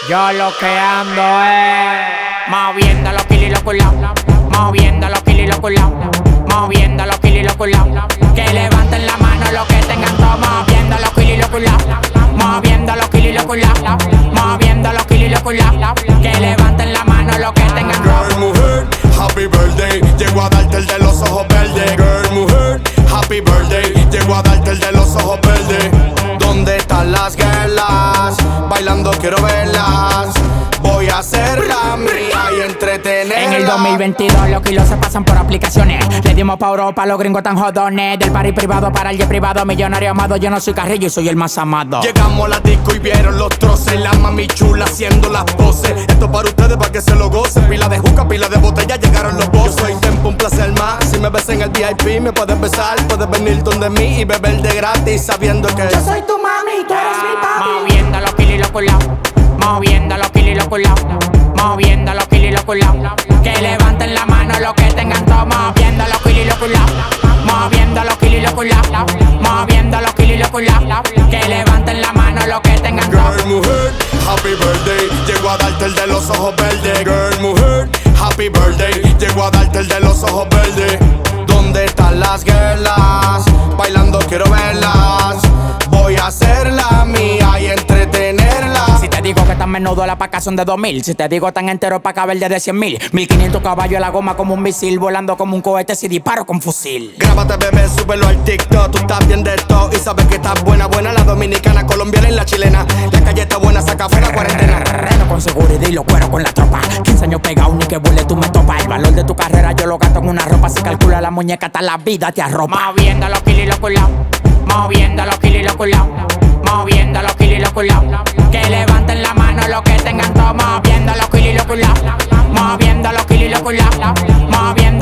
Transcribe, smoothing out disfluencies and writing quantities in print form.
Yo lo que ando es moviendo los kilos y los culos, moviendo los kilos y los culos, moviendo los kilos y los culos. Que levanten la mano los que tengan todo, moviendo los kilos y los culos, moviendo los kilos y los culos, moviendo los kilos y los culos. Que levanten la mano los que tengan todo. Girl, mujer, happy birthday. Llego a darte el de los ojos verdes. Girl, mujer, happy birthday. Llego a darte el de los ojos verdes. ¿Dónde están las girlas? Bailando quiero verlas. Voy a hacerla mía y entretenerla. En el 2022 los kilos se pasan por aplicaciones. Le dimos pa' Europa a los gringos tan jodones. Del party privado para el jet privado. Millonario amado, yo no soy Carrillo y soy el más amado. Llegamos a la disco y vieron los troces. La mami chula haciendo las poses. Esto para ustedes para que se lo gocen. Pila de juca, pila de botella, llegaron los bosses. Yo soy Tempo, un placer más. Si me ves en el VIP me puedes besar. Puedes venir donde mí y beber de gratis sabiendo que yo soy tu mami, tú eres mi papi. Moviendo los kilos y los culos, moviendo los kilos y los culos, moviendo los kilos y los culos. Que levanten la mano los que tengan todo, moviendo los kilos y los culos, moviendo los kilos y los culos, moviendo los kilos y los culos. Que levanten la mano los que tengan todo. Girl, mujer, happy birthday. Llego a darte el de los ojos verdes. Girl, mujer, happy birthday. Llego a darte el de los ojos verdes. ¿Dónde están las girlas? Bailando quiero verlas. Voy a hacerla mía y entretenerla. Si te digo que tan menudo la paca son de 2000. Si te digo tan entero pa' caber de 100.000. 1500 caballos a la goma como un misil. Volando como un cohete si disparo con fusil. Grábate bebé, súbelo al TikTok. Tú estás bien de todo y sabes que estás buena. Buena la dominicana, colombiana y la chilena. La calle está buena, saca fuera cuarentena. Reno con seguridad y los cueros con la tropa. 15 años pegado, ni que vuele tú me topas. El valor de tu carrera yo lo gasto en una ropa. Si calcula la muñeca hasta la vida te arropa. Moviendo los kilos y los culos, moviendo los kilos y los culos, moviendo los kilos y los culos. Que levanten la mano los que tengan todo, moviendo los kilos y los culos, moviendo los kilos y los culos, moviendo